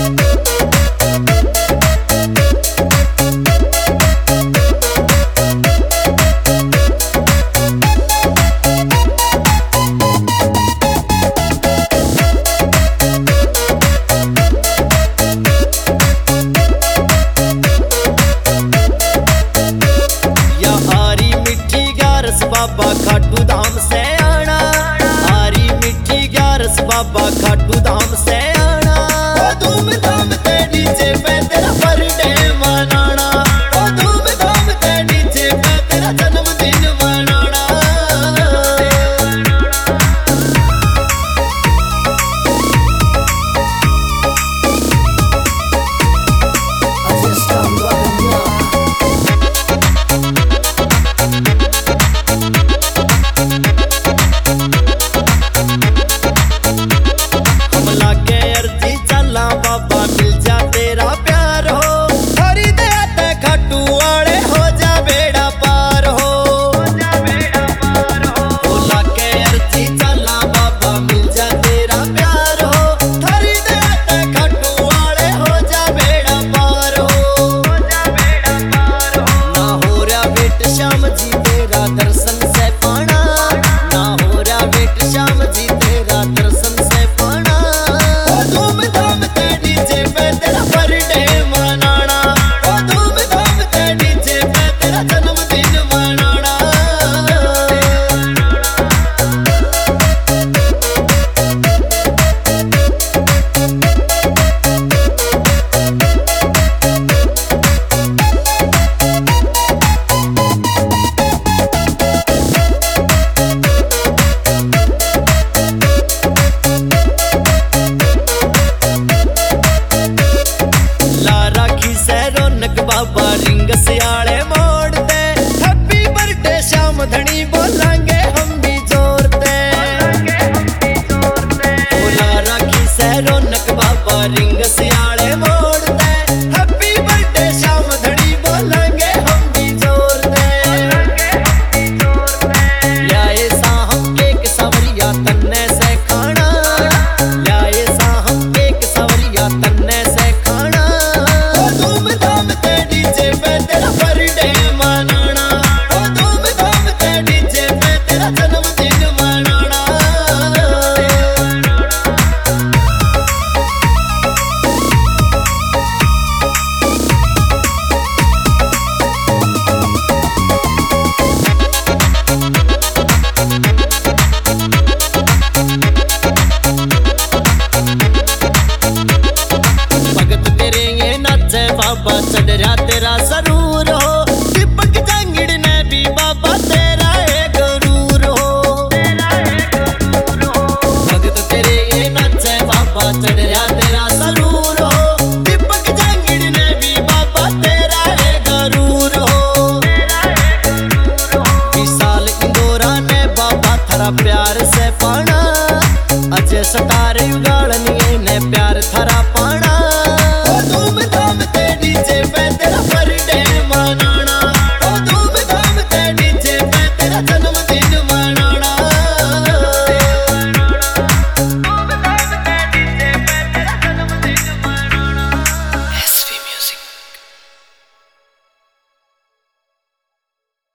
बाबा खाटू धाम से आना, हरी मिठी ग्यारस बाबा खाटू धाम से आना। धूम धाम ते डीजे पे तेरा बर्थडे मनाना, धूम धाम ते डीजे पे तेरा जन्मदिन मनाना। बाबा रिंग सियाले मोड़ दे, हैप्पी बर्थडे श्याम धनी बोलांगे हम भी जोर दे। बोला राखी से रौनक बाबा रिंग सियाले मोड़ दे, हैप्पी बर्थडे श्याम धनी बोलांगे हम भी जोर दे। ल्याए सा हम केक सवरिया तन्ने से खाना, ल्याए सा हम केक सवरिया तन्ने से खाना। धूम धाम ते डीजे पे तेरा बर्थडे मनाना, धूम धाम ते डीजे पे तेरा जन्मदिन मनाना। भगत तेरे ये नाचे बाबा चढ़ रहा तेरा सरूर हो, दीपक जांगिड़ ने भी बाबा तेरा एक गुरूर हो। भगत तेरे ये नाचे बाबा चढ़ रहा तेरा सरूर हो, दीपक जांगिड़ ने भी बाबा तेरा एक गुरूर हो। विशाल इंदौरा ने बाबा थारा प्यार से पाना, अजय सतार युगाड़निये ने प्यार थारा